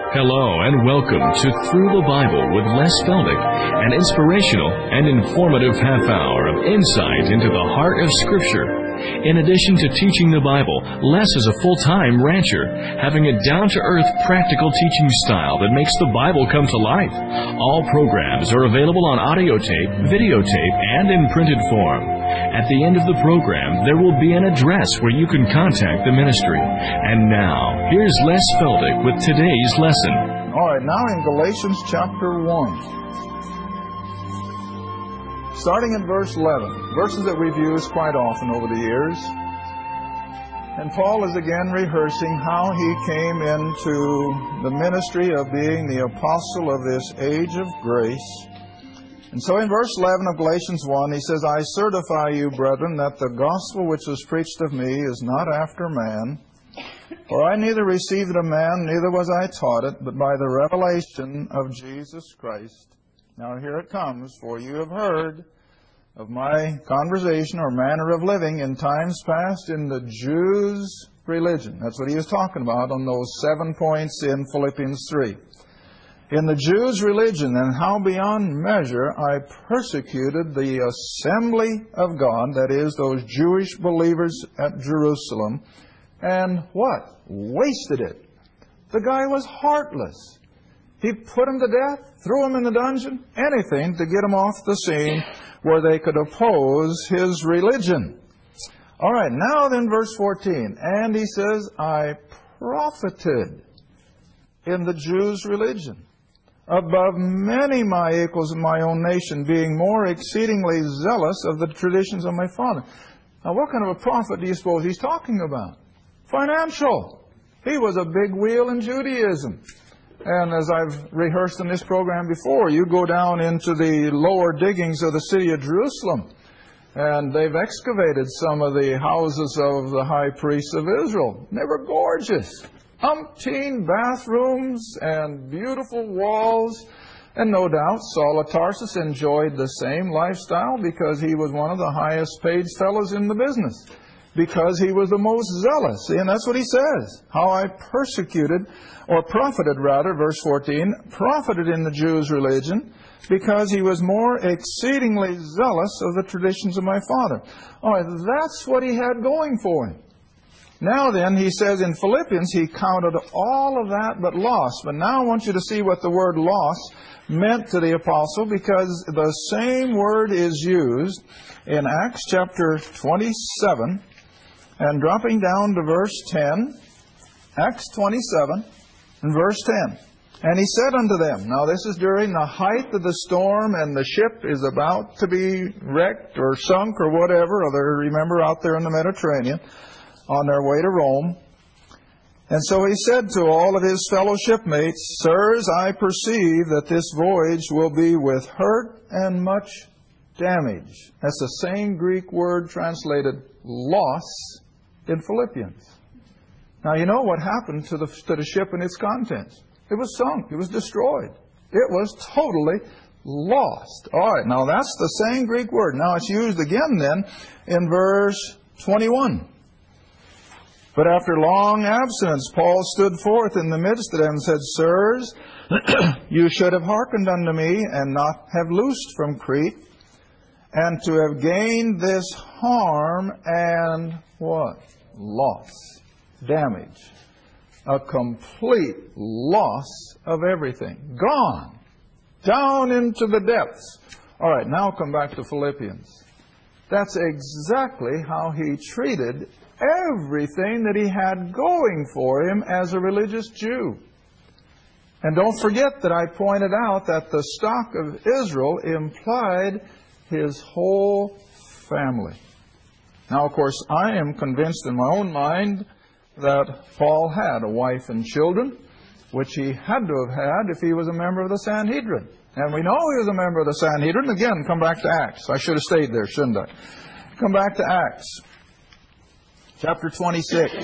Hello and welcome to Through the Bible with Les Feldick, an inspirational and informative half hour of insight into the heart of Scripture. In addition to teaching the Bible, Les is a full-time rancher, having a down-to-earth practical teaching style that makes the Bible come to life. All programs are available on audio tape, videotape, and in printed form. At the end of the program, there will be an address where you can contact the ministry. And now, here's Les Feldick with today's lesson. All right, now in Galatians chapter 1. Starting in verse 11, verses that we've used quite often over the years. And Paul is again rehearsing how he came into the ministry of being the apostle of this age of grace. And so in verse 11 of Galatians 1, he says, I certify you, brethren, that the gospel which was preached of me is not after man. For I neither received it of man, neither was I taught it, but by the revelation of Jesus Christ. Now here it comes, for you have heard of my conversation or manner of living in times past in the Jews' religion. That's what he was talking about on those 7 points in Philippians 3. In the Jews' religion, and how beyond measure I persecuted the assembly of God, that is, those Jewish believers at Jerusalem, and what? Wasted it. The guy was heartless. He put him to death, threw him in the dungeon, anything to get him off the scene where they could oppose his religion. All right, now then verse 14. And he says, I profited in the Jews' religion above many my equals in my own nation, being more exceedingly zealous of the traditions of my father. Now what kind of a profit do you suppose he's talking about? Financial. He was a big wheel in Judaism. And as I've rehearsed in this program before, you go down into the lower diggings of the city of Jerusalem, and they've excavated some of the houses of the high priests of Israel. They were gorgeous. Umpteen bathrooms and beautiful walls. And no doubt Saul of Tarsus enjoyed the same lifestyle because he was one of the highest paid fellows in the business. Because he was the most zealous. See, and that's what he says. How I persecuted, or profited rather, verse 14, profited in the Jews' religion because he was more exceedingly zealous of the traditions of my father. All right, that's what he had going for him. Now then, he says in Philippians, he counted all of that but loss. But now I want you to see what the word loss meant to the apostle, because the same word is used in Acts chapter 27, and dropping down to verse 10, Acts 27 and verse 10. And he said unto them, now this is during the height of the storm, and the ship is about to be wrecked or sunk or whatever, or they remember out there in the Mediterranean, on their way to Rome. And so he said to all of his fellow shipmates, Sirs, I perceive that this voyage will be with hurt and much damage. That's the same Greek word translated loss in Philippians. Now you know what happened to the ship and its contents. It was sunk. It was destroyed. It was totally lost. All right, now that's the same Greek word. Now it's used again then in verse 21. But after long absence, Paul stood forth in the midst of them and said, Sirs, you should have hearkened unto me, and not have loosed from Crete, and to have gained this harm and what? Loss. Damage. A complete loss of everything. Gone. Down into the depths. All right, now come back to Philippians. That's exactly how he treated everything that he had going for him as a religious Jew. And don't forget that I pointed out that the stock of Israel implied his whole family. Now, of course, I am convinced in my own mind that Paul had a wife and children, which he had to have had if he was a member of the Sanhedrin. And we know he was a member of the Sanhedrin. Again, come back to Acts. I should have stayed there, shouldn't I? Come back to Acts. Chapter 26.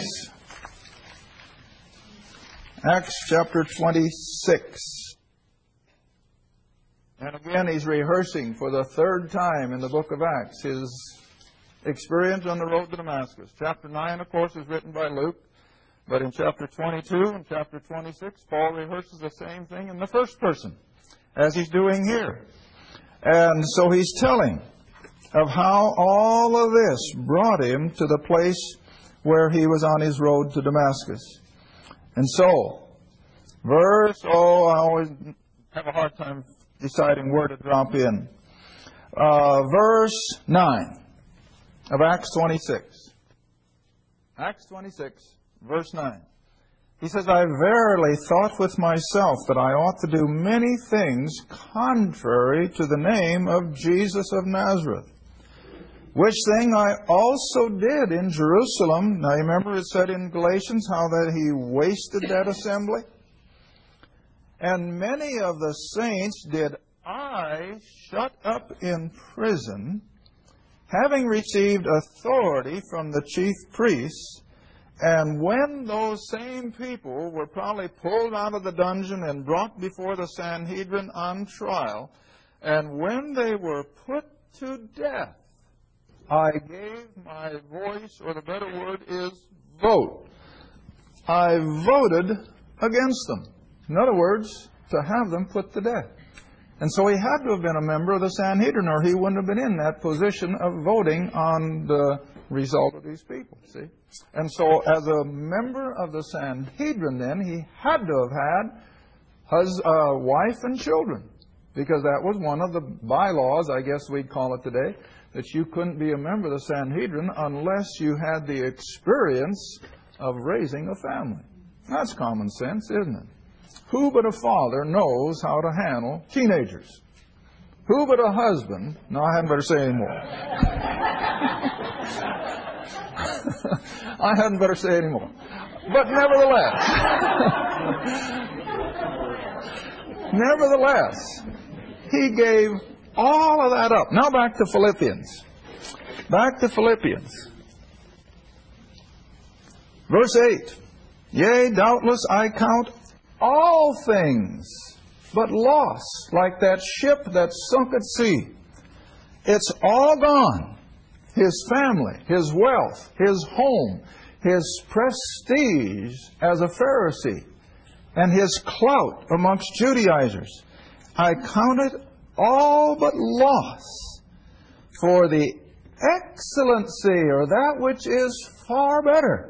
Acts chapter 26. And again, he's rehearsing for the third time in the book of Acts his experience on the road to Damascus. Chapter 9, of course, is written by Luke. But in chapter 22 and chapter 26, Paul rehearses the same thing in the first person, as he's doing here. And so he's telling of how all of this brought him to the place where he was on his road to Damascus. And so, I always have a hard time deciding where to drop in. Verse 9 of Acts 26. Acts 26, verse 9. He says, I verily thought with myself that I ought to do many things contrary to the name of Jesus of Nazareth, which thing I also did in Jerusalem. Now you remember it said in Galatians how that he wasted that assembly? And many of the saints did I shut up in prison, having received authority from the chief priests. And when those same people were probably pulled out of the dungeon and brought before the Sanhedrin on trial, and when they were put to death, I gave my voice, or the better word is vote. I voted against them. In other words, to have them put to death. And so he had to have been a member of the Sanhedrin, or he wouldn't have been in that position of voting on the result of these people, see? And so as a member of the Sanhedrin then, he had to have had his wife and children, because that was one of the bylaws, I guess we'd call it today, that you couldn't be a member of the Sanhedrin unless you had the experience of raising a family. That's common sense, isn't it? Who but a father knows how to handle teenagers? Who but a husband? No, I hadn't better say any more. I hadn't better say any more. But nevertheless, he gave all of that up. Now back to Philippians. Back to Philippians. Verse 8. Yea, doubtless I count all things but loss, like that ship that sunk at sea. It's all gone. His family, his wealth, his home, his prestige as a Pharisee, and his clout amongst Judaizers. I count it all but loss for the excellency, or that which is far better,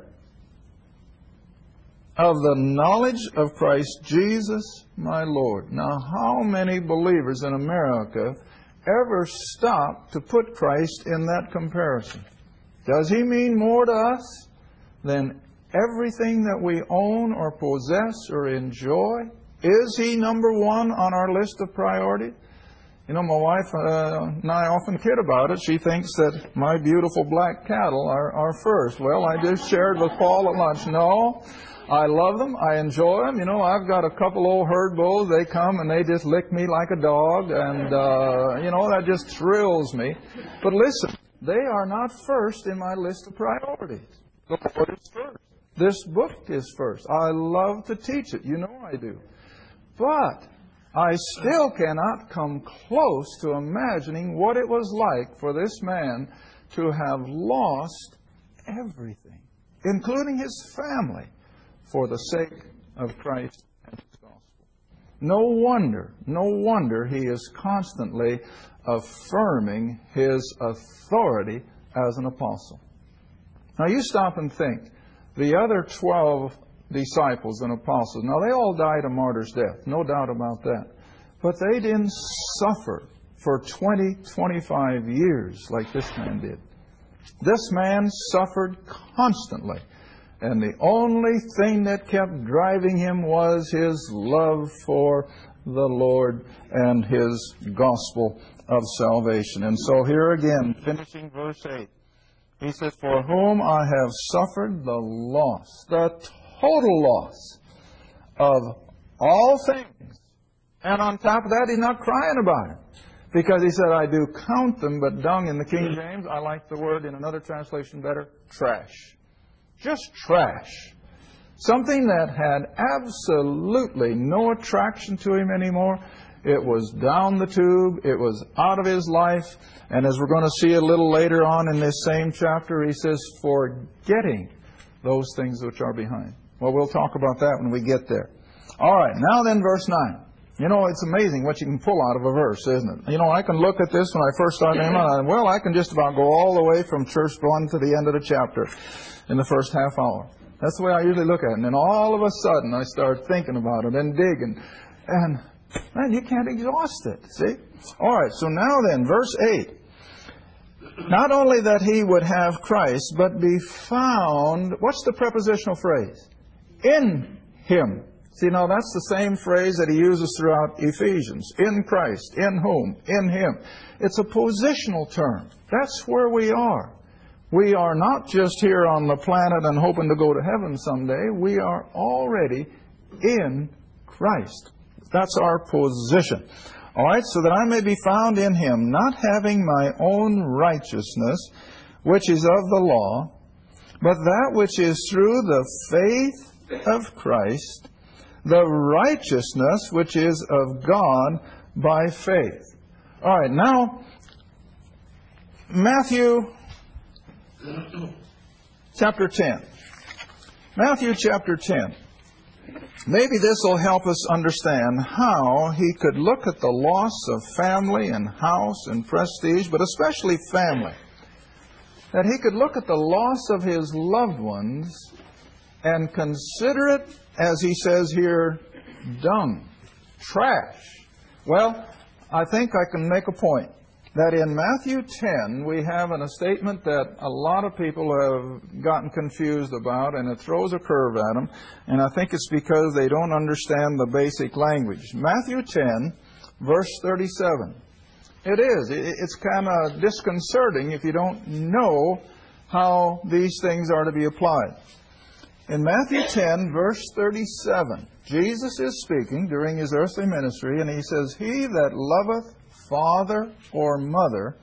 of the knowledge of Christ Jesus my Lord. Now, how many believers in America ever stop to put Christ in that comparison? Does he mean more to us than everything that we own or possess or enjoy? Is he number one on our list of priorities? You know, my wife and I often kid about it. She thinks that my beautiful black cattle are first. Well, I just shared with Paul at lunch. No, I love them. I enjoy them. You know, I've got a couple old herd bulls. They come and they just lick me like a dog. And, you know, that just thrills me. But listen, they are not first in my list of priorities. The Lord is first. This book is first. I love to teach it. You know I do. But I still cannot come close to imagining what it was like for this man to have lost everything, including his family, for the sake of Christ and His gospel. No wonder he is constantly affirming his authority as an apostle. Now you stop and think. The other 12 disciples and apostles, now they all died a martyr's death, no doubt about that. But they didn't suffer for 20, 25 years like this man did. This man suffered constantly. And the only thing that kept driving him was his love for the Lord and His gospel of salvation. And so here again, finishing verse 8, he says, for whom I have suffered the loss, the total loss of all things. And on top of that, he's not crying about it. Because he said, I do count them, but dung in the King James, I like the word in another translation better, trash. Just trash. Something that had absolutely no attraction to him anymore. It was down the tube. It was out of his life. And as we're going to see a little later on in this same chapter, he says, forgetting those things which are behind. Well, we'll talk about that when we get there. All right, now then verse 9. You know, it's amazing what you can pull out of a verse, isn't it? You know, I can look at this when I first started, and I can just about go all the way from church 1 to the end of the chapter in the first half hour. That's the way I usually look at it. And then all of a sudden I start thinking about it and digging. And, man, you can't exhaust it, see? All right, so now then, verse 8. Not only that he would have Christ, but be found, what's the prepositional phrase? In him. See, now that's the same phrase that he uses throughout Ephesians. In Christ, in whom, in him. It's a positional term. That's where we are. We are not just here on the planet and hoping to go to heaven someday. We are already in Christ. That's our position. All right, so that I may be found in him, not having my own righteousness, which is of the law, but that which is through the faith of Christ, the righteousness which is of God by faith. All right, now, Matthew chapter 10. Matthew chapter 10. Maybe this will help us understand how he could look at the loss of family and house and prestige, but especially family. That he could look at the loss of his loved ones and consider it, as he says here, dung, trash. Well, I think I can make a point that in Matthew 10 we have a statement that a lot of people have gotten confused about, and it throws a curve at them, and I think it's because they don't understand the basic language. Matthew 10, verse 37. It is. It's kind of disconcerting if you don't know how these things are to be applied. In Matthew 10, verse 37, Jesus is speaking during his earthly ministry, and he says, He that loveth father or mother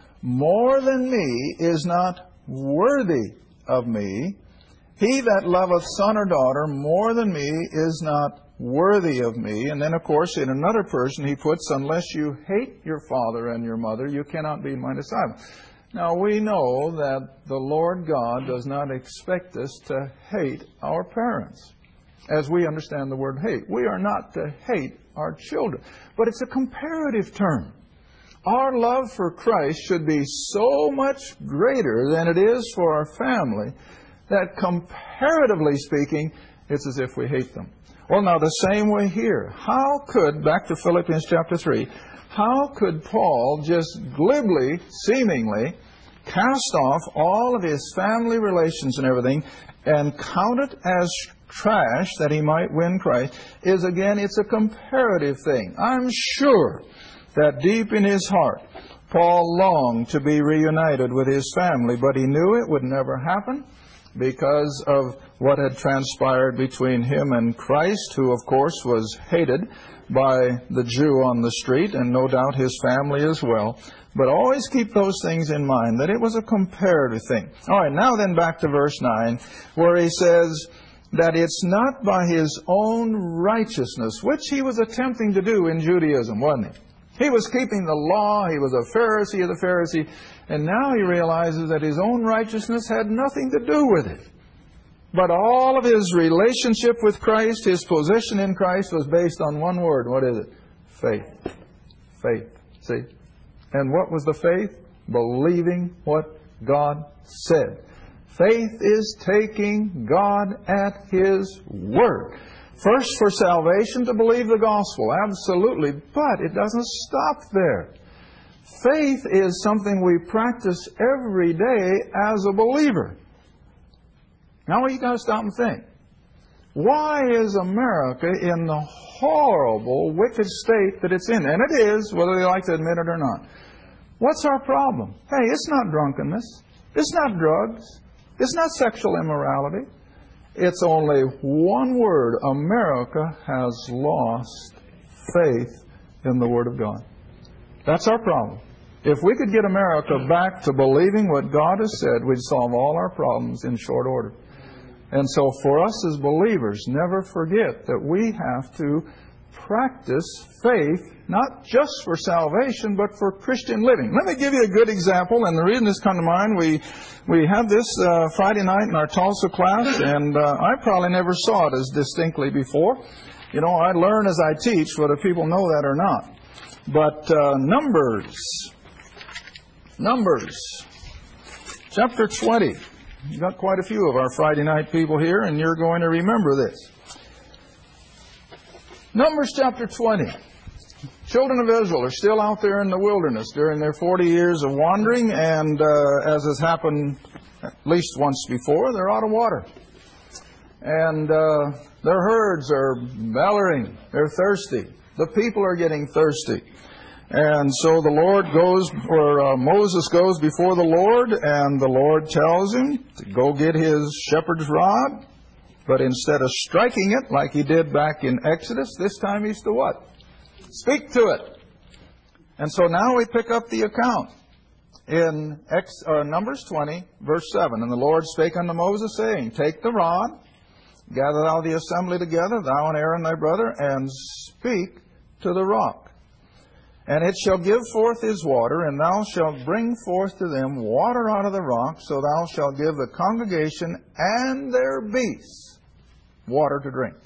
more than me is not worthy of me. He that loveth son or daughter more than me is not worthy of me. And then, of course, in another person he puts, unless you hate your father and your mother, you cannot be my disciple. Now, we know that the Lord God does not expect us to hate our parents, as we understand the word hate. We are not to hate our children. But it's a comparative term. Our love for Christ should be so much greater than it is for our family that, comparatively speaking, it's as if we hate them. Well, now, the same way here. How could, back to Philippians chapter 3, how could Paul just glibly, seemingly, cast off all of his family relations and everything and count it as trash that he might win Christ? It's a comparative thing. I'm sure that deep in his heart, Paul longed to be reunited with his family, but he knew it would never happen because of what had transpired between him and Christ, who, of course, was hated by the Jew on the street, and no doubt his family as well. But always keep those things in mind, that it was a comparative thing. All right, now then back to verse 9, where he says that it's not by his own righteousness, which he was attempting to do in Judaism, wasn't he? He was keeping the law, he was a Pharisee of the Pharisee, and now he realizes that his own righteousness had nothing to do with it. But all of his relationship with Christ, his position in Christ, was based on one word. What is it? Faith. Faith. See? And what was the faith? Believing what God said. Faith is taking God at His word. First, for salvation, to believe the gospel. Absolutely. But it doesn't stop there. Faith is something we practice every day as a believer. Now you've got to stop and think. Why is America in the horrible, wicked state that it's in? And it is, whether they like to admit it or not. What's our problem? Hey, it's not drunkenness. It's not drugs. It's not sexual immorality. It's only one word. America has lost faith in the Word of God. That's our problem. If we could get America back to believing what God has said, we'd solve all our problems in short order. And so for us as believers, never forget that we have to practice faith, not just for salvation, but for Christian living. Let me give you a good example, and the reason this come to mind, we had this Friday night in our Tulsa class, and I probably never saw it as distinctly before. You know, I learn as I teach, whether people know that or not. But Numbers, chapter 20. You've got quite a few of our Friday night people here, and you're going to remember this. Numbers chapter 20. Children of Israel are still out there in the wilderness during their 40 years of wandering, and as has happened at least once before, they're out of water. And their herds are bellowing. They're thirsty. The people are getting thirsty. And so the Lord goes, or Moses goes before the Lord, and the Lord tells him to go get his shepherd's rod. But instead of striking it like he did back in Exodus, this time he's to what? Speak to it. And so now we pick up the account in Numbers 20, verse 7. And the Lord spake unto Moses, saying, Take the rod, gather thou the assembly together, thou and Aaron thy brother, and speak to the rock. And it shall give forth his water, and thou shalt bring forth to them water out of the rock, so thou shalt give the congregation and their beasts water to drink.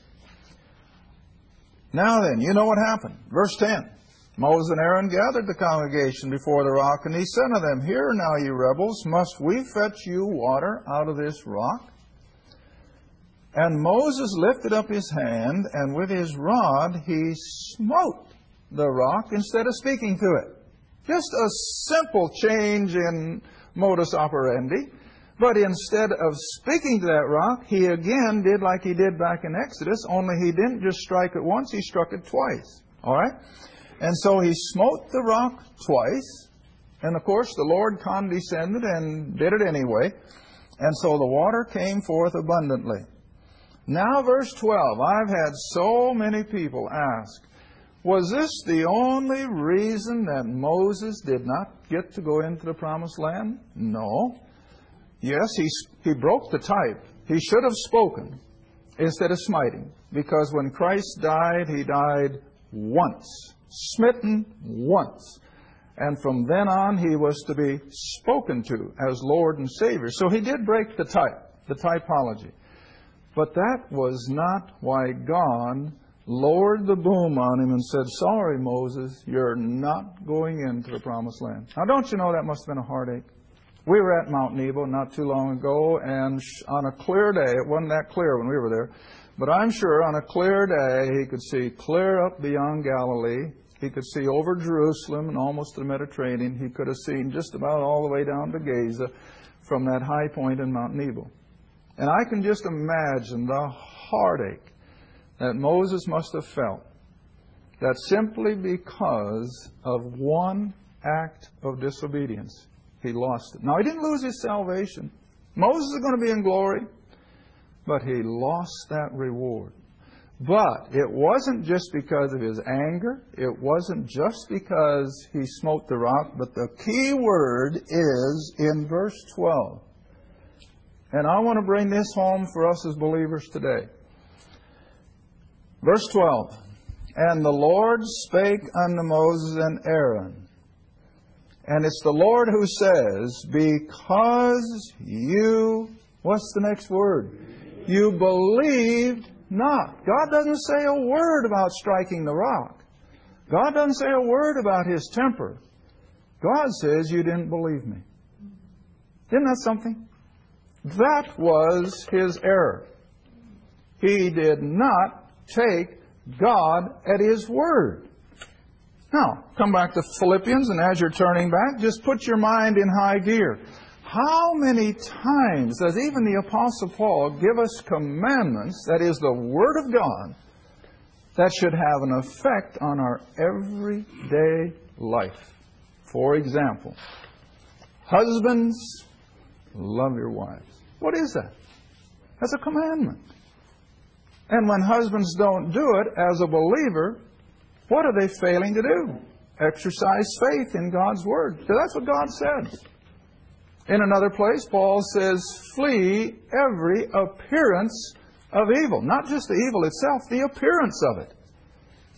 Now then, you know what happened. Verse 10. Moses and Aaron gathered the congregation before the rock, and he said unto them, Hear now, ye rebels, must we fetch you water out of this rock? And Moses lifted up his hand, and with his rod he smote the rock instead of speaking to it. Just a simple change in modus operandi. But instead of speaking to that rock, he again did like he did back in Exodus, only he didn't just strike it once, he struck it twice. All right? And so he smote the rock twice. And of course, the Lord condescended and did it anyway. And so the water came forth abundantly. Now, verse 12. I've had so many people ask, was this the only reason that Moses did not get to go into the promised land? No. Yes, he broke the type. He should have spoken instead of smiting. Because when Christ died, he died once. Smitten once. And from then on, he was to be spoken to as Lord and Savior. So he did break the type, the typology. But that was not why God lowered the boom on him and said, Sorry, Moses, you're not going into the promised land. Now, don't you know that must have been a heartache? We were at Mount Nebo not too long ago, and on a clear day, it wasn't that clear when we were there, but I'm sure on a clear day he could see clear up beyond Galilee. He could see over Jerusalem and almost to the Mediterranean. He could have seen just about all the way down to Gaza from that high point in Mount Nebo. And I can just imagine the heartache that Moses must have felt, that simply because of one act of disobedience, he lost it. Now, he didn't lose his salvation. Moses is going to be in glory, but he lost that reward. But it wasn't just because of his anger. It wasn't just because he smote the rock, but the key word is in verse 12. And I want to bring this home for us as believers today. Verse 12, And the Lord spake unto Moses and Aaron. And it's the Lord who says, Because you, what's the next word? You believed not. God doesn't say a word about striking the rock. God doesn't say a word about his temper. God says, You didn't believe me. Isn't that something? That was his error. He did not take God at his word. Now, come back to Philippians, and as you're turning back, just put your mind in high gear. How many times does even the Apostle Paul give us commandments, that is the Word of God, that should have an effect on our everyday life? For example, husbands, love your wives. What is that? That's a commandment. And when husbands don't do it as a believer, what are they failing to do? Exercise faith in God's Word. So that's what God said. In another place, Paul says, Flee every appearance of evil. Not just the evil itself, the appearance of it.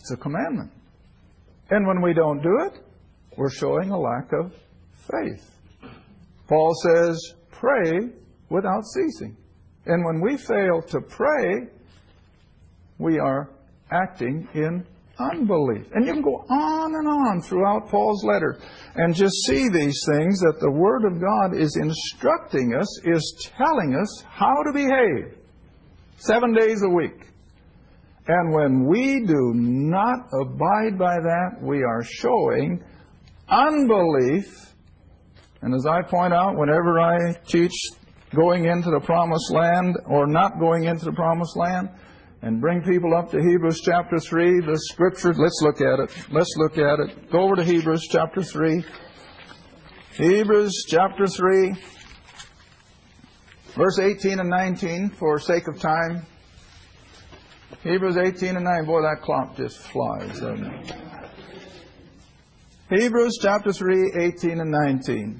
It's a commandment. And when we don't do it, we're showing a lack of faith. Paul says, pray without ceasing. And when we fail to pray, we are acting in unbelief. And you can go on and on throughout Paul's letter and just see these things that the Word of God is instructing us, is telling us how to behave 7 days a week. And when we do not abide by that, we are showing unbelief. And as I point out, whenever I teach going into the promised land or not going into the promised land, and bring people up to Hebrews chapter 3, the Scripture, let's look at it. Let's look at it. Go over to Hebrews chapter 3. Hebrews chapter 3, verse 18 and 19, for sake of time. Hebrews 18 and 9. Boy, that clock just flies, doesn't it? Hebrews chapter 3, 18 and 19.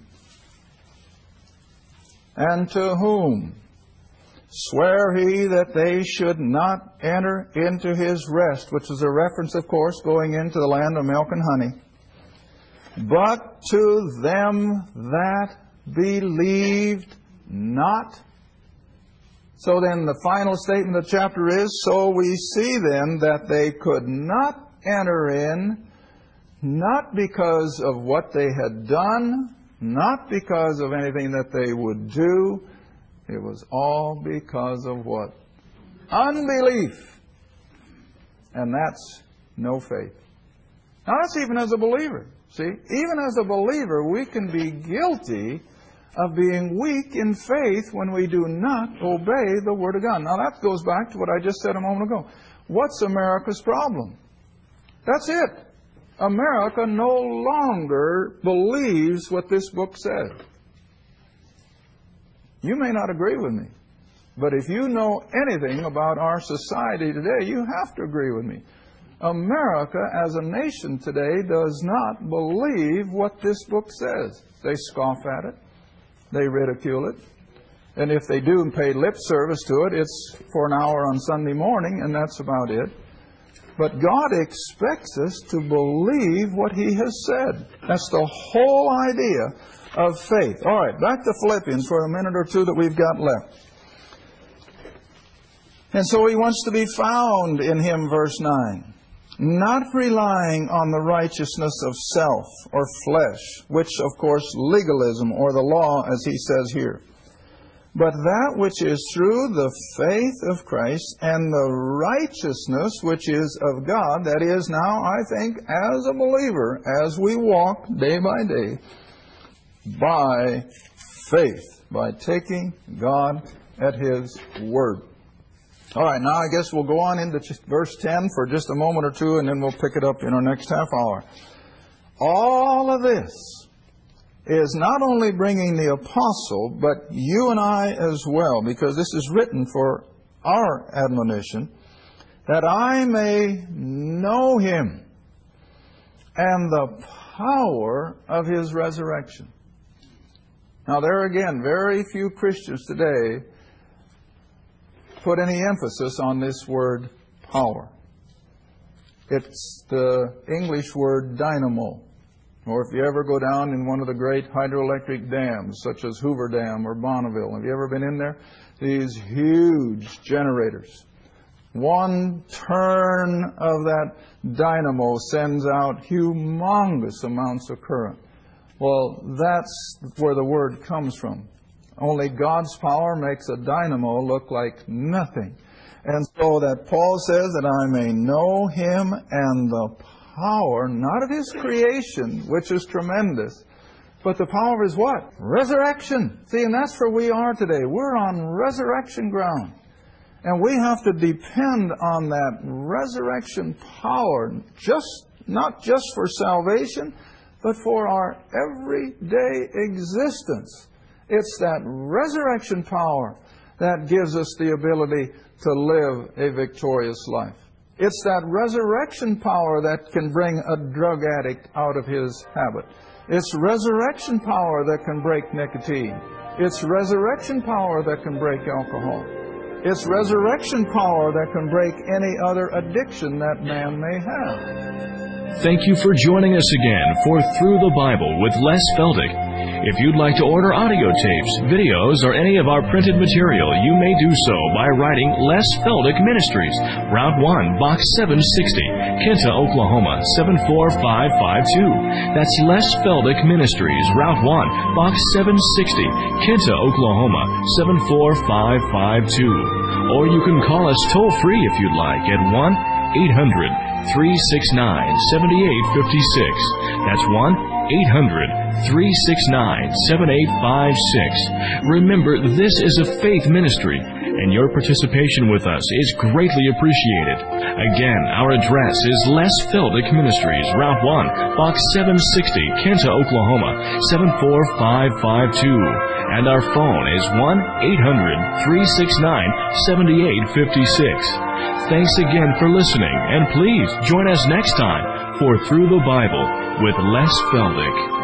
And to whom swear he that they should not enter into his rest, which is a reference, of course, going into the land of milk and honey, but to them that believed not. So then the final statement of the chapter is, so we see then that they could not enter in, not because of what they had done, not because of anything that they would do. It was all because of what? Unbelief. And that's no faith. Now that's even as a believer. See, even as a believer, we can be guilty of being weak in faith when we do not obey the Word of God. Now that goes back to what I just said a moment ago. What's America's problem? That's it. America no longer believes what this book said. You may not agree with me, but if you know anything about our society today, you have to agree with me. America as a nation today does not believe what this book says. They scoff at it. They ridicule it. And if they do and pay lip service to it, it's for an hour on Sunday morning, and that's about it. But God expects us to believe what He has said. That's the whole idea of faith. All right, back to Philippians for a minute or two that we've got left. And so he wants to be found in him, verse 9. Not relying on the righteousness of self or flesh, which of course legalism or the law as he says here, but that which is through the faith of Christ and the righteousness which is of God, that is now, I think, as a believer, as we walk day by day, by faith, by taking God at His Word. All right, now I guess we'll go on into verse 10 for just a moment or two, and then we'll pick it up in our next half hour. All of this is not only bringing the apostle, but you and I as well, because this is written for our admonition, that I may know Him and the power of His resurrection. Now there again, very few Christians today put any emphasis on this word power. It's the English word dynamo. Or if you ever go down in one of the great hydroelectric dams, such as Hoover Dam or Bonneville, have you ever been in there? These huge generators. One turn of that dynamo sends out humongous amounts of current. Well, that's where the word comes from. Only God's power makes a dynamo look like nothing. And so that Paul says that I may know Him and the power, not of His creation, which is tremendous, but the power of His what? Resurrection. See, and that's where we are today. We're on resurrection ground. And we have to depend on that resurrection power, not just for salvation, but for our everyday existence. It's that resurrection power that gives us the ability to live a victorious life. It's that resurrection power that can bring a drug addict out of his habit. It's resurrection power that can break nicotine. It's resurrection power that can break alcohol. It's resurrection power that can break any other addiction that man may have. Thank you for joining us again for Through the Bible with Les Feldick. If you'd like to order audio tapes, videos, or any of our printed material, you may do so by writing Les Feldick Ministries, Route 1, Box 760, Kinta, Oklahoma, 74552. That's Les Feldick Ministries, Route 1, Box 760, Kinta, Oklahoma, 74552. Or you can call us toll-free if you'd like at 1-800-369-7856. That's 1-800-369-7856. Remember, this is a faith ministry, and your participation with us is greatly appreciated. Again, our address is Les Feldick Ministries, Route 1, Box 760, Kinta, Oklahoma, 74552. And our phone is 1-800-369-7856. Thanks again for listening, and please join us next time for Through the Bible with Les Feldick.